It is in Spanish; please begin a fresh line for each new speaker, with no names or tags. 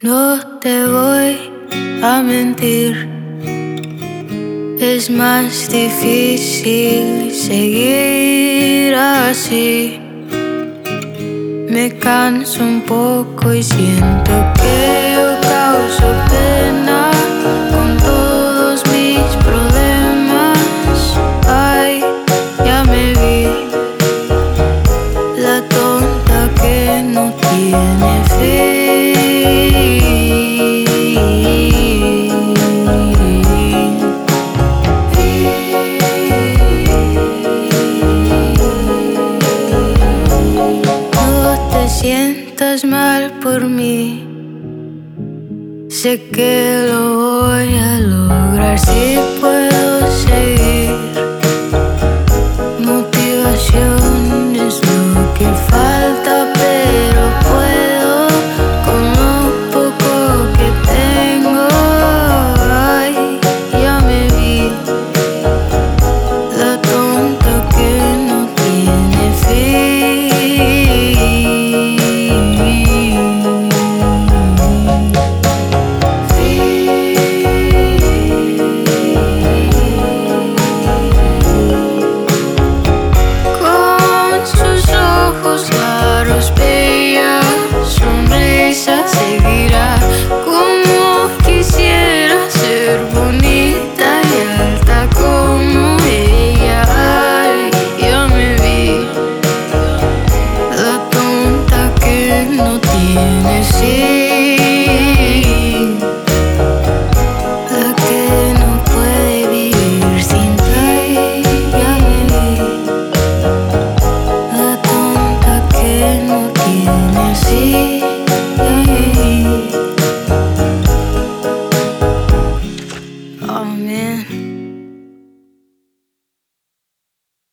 No te voy a mentir, es más difícil seguir así. Me canso un poco y siento que yo causo pena con todos mis problemas. Ay, ya me vi, la tonta que no tiene fin. No te sientas mal por mí, sé que lo voy a lograr si puedo.